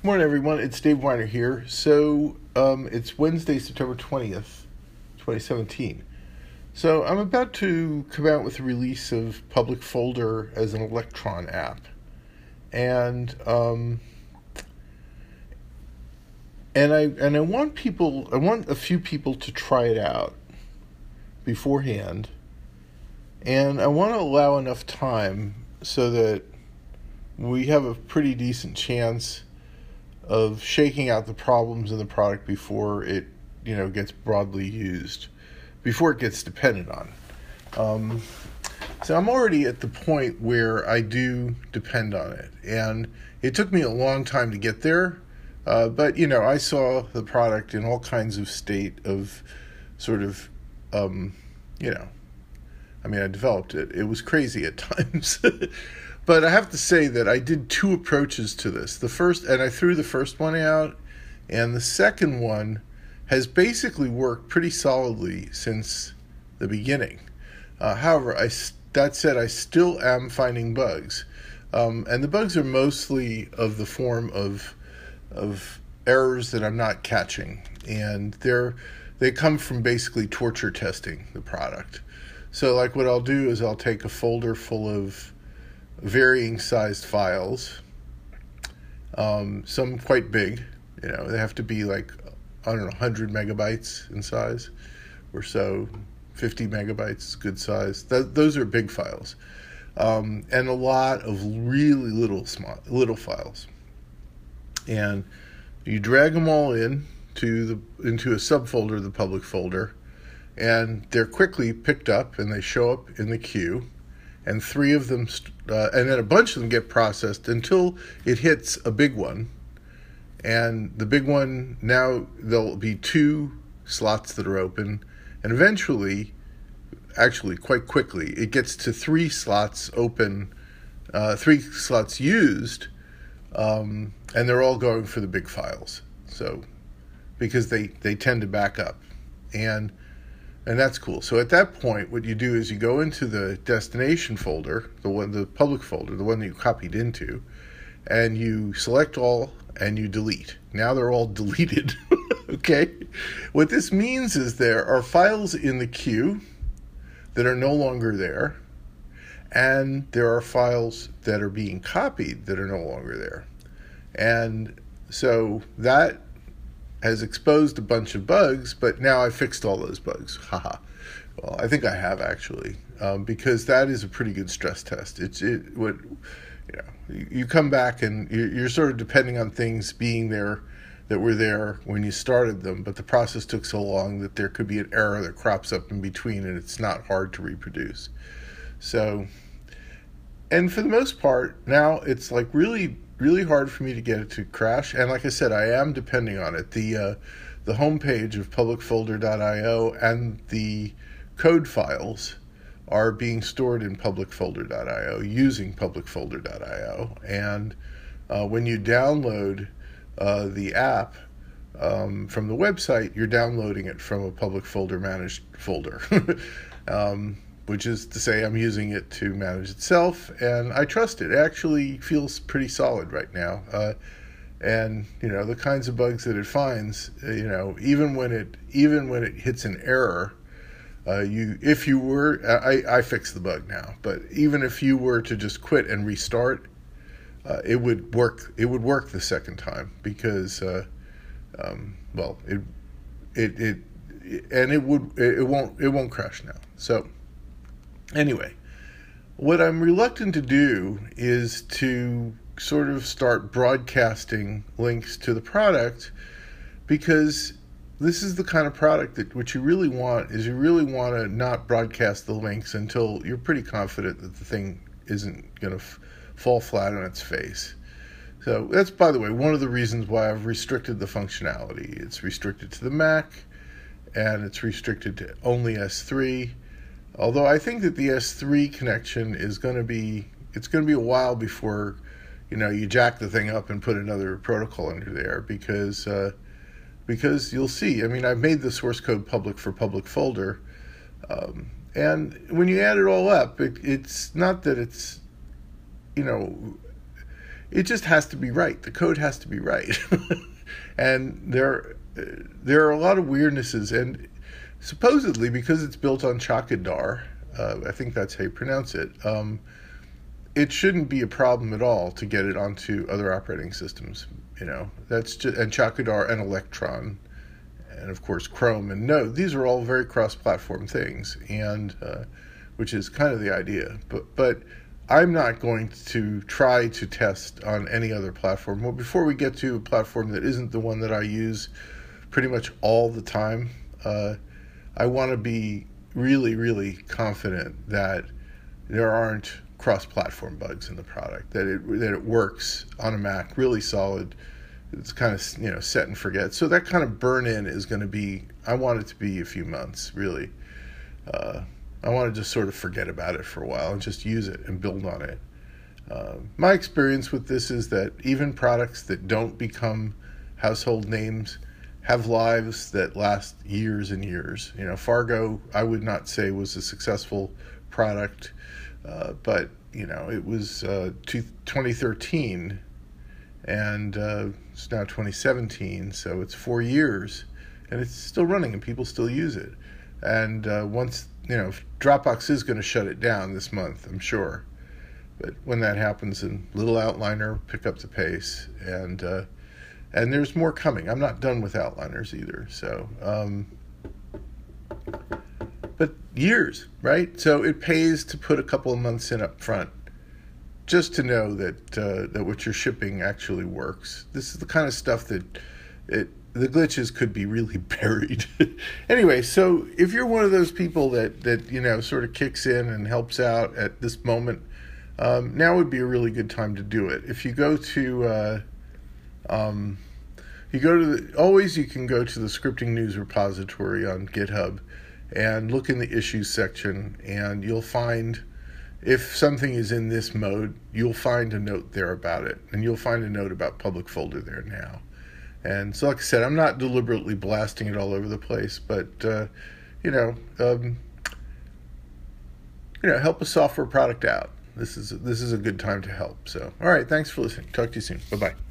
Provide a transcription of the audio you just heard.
Morning, everyone. It's Dave Weiner here. It's Wednesday, September 20th, 2017. So, I'm about to come out with the release of Public Folder as an Electron app. And I want a few people to try it out beforehand. And I want to allow enough time so that we have a pretty decent chance of shaking out the problems in the product before it, gets broadly used, before it gets depended on. So I'm already at the point where I do depend on it, and it took me a long time to get there. But I saw the product in all kinds of state of sort of, I developed it. It was crazy at times. But I have to say that I did two approaches to this. I threw the first one out, and the second one has basically worked pretty solidly since the beginning. However, that said, I still am finding bugs. And the bugs are mostly of the form of errors that I'm not catching. And they come from basically torture testing the product. So like what I'll do is I'll take a folder full of varying sized files, some quite big, they have to be 100 megabytes in size or so, 50 megabytes, good size. Those are big files, and a lot of really little files. And you drag them all into a subfolder of the public folder, and they're quickly picked up and they show up in the queue. And three of them, and then a bunch of them get processed until it hits a big one. And the big one, now there'll be two slots that are open. And eventually, actually quite quickly, it gets to three slots open, three slots used, and they're all going for the big files. So, because they tend to back up. And that's cool. So at that point, what you do is you go into the destination folder, the public folder, the one that you copied into, and you select all and you delete. Now they're all deleted. Okay? What this means is there are files in the queue that are no longer there, and there are files that are being copied that are no longer there. And so that has exposed a bunch of bugs, but now I fixed all those bugs. Haha. Well, I think I have actually, because that is a pretty good stress test. You come back and you're sort of depending on things being there that were there when you started them, but the process took so long that there could be an error that crops up in between, and it's not hard to reproduce. So, and for the most part, now it's really hard for me to get it to crash, and like I said, I am depending on it. The homepage of publicfolder.io and the code files are being stored in publicfolder.io using publicfolder.io, and when you download the app from the website, you're downloading it from a public folder managed folder. Which is to say I'm using it to manage itself, and I trust it. It actually feels pretty solid right now. And the kinds of bugs that it finds, even when it hits an error, I fixed the bug now, but even if you were to just quit and restart, it would work. It would work the second time because, it won't crash now. So. Anyway, what I'm reluctant to do is to sort of start broadcasting links to the product, because this is the kind of product that what you really want to not broadcast the links until you're pretty confident that the thing isn't going to fall flat on its face. So that's, by the way, one of the reasons why I've restricted the functionality. It's restricted to the Mac, and it's restricted to only S3. Although I think that the S3 connection is going to be a while before, you jack the thing up and put another protocol under there, because you'll see. I've made the source code public for public folder, and when you add it all up, it's not that it's it just has to be right. The code has to be right. And there are a lot of weirdnesses, and supposedly because it's built on Chakadar, I think that's how you pronounce it, it shouldn't be a problem at all to get it onto other operating systems. That's just, and Chakadar and Electron, and of course Chrome and Node. These are all very cross-platform things, and which is kind of the idea. But I'm not going to try to test on any other platform. Well, before we get to a platform that isn't the one that I use pretty much all the time, I want to be really, really confident that there aren't cross-platform bugs in the product, that it works on a Mac really solid. It's kind of set and forget. So that kind of burn-in is going to be, I want it to be a few months, really. I want to just sort of forget about it for a while and just use it and build on it. My experience with this is that even products that don't become household names have lives that last years and years. Fargo, I would not say was a successful product, but it was 2013, and it's now 2017, so it's 4 years, and it's still running, and people still use it. And once Dropbox is going to shut it down this month, I'm sure. But when that happens, and Little Outliner pick up the pace, and there's more coming. I'm not done with Outliners either. So, but years, right? So it pays to put a couple of months in up front, just to know that what you're shipping actually works. This is the kind of stuff that the glitches could be really buried. Anyway, so if you're one of those people that sort of kicks in and helps out at this moment, now would be a really good time to do it. If you go to you can go to the Scripting News repository on GitHub and look in the issues section, and you'll find, if something is in this mode, you'll find a note there about it, and you'll find a note about public folder there now. And so, like I said, I'm not deliberately blasting it all over the place, but help a software product out. This is a good time to help. So, all right, thanks for listening. Talk to you soon. Bye-bye.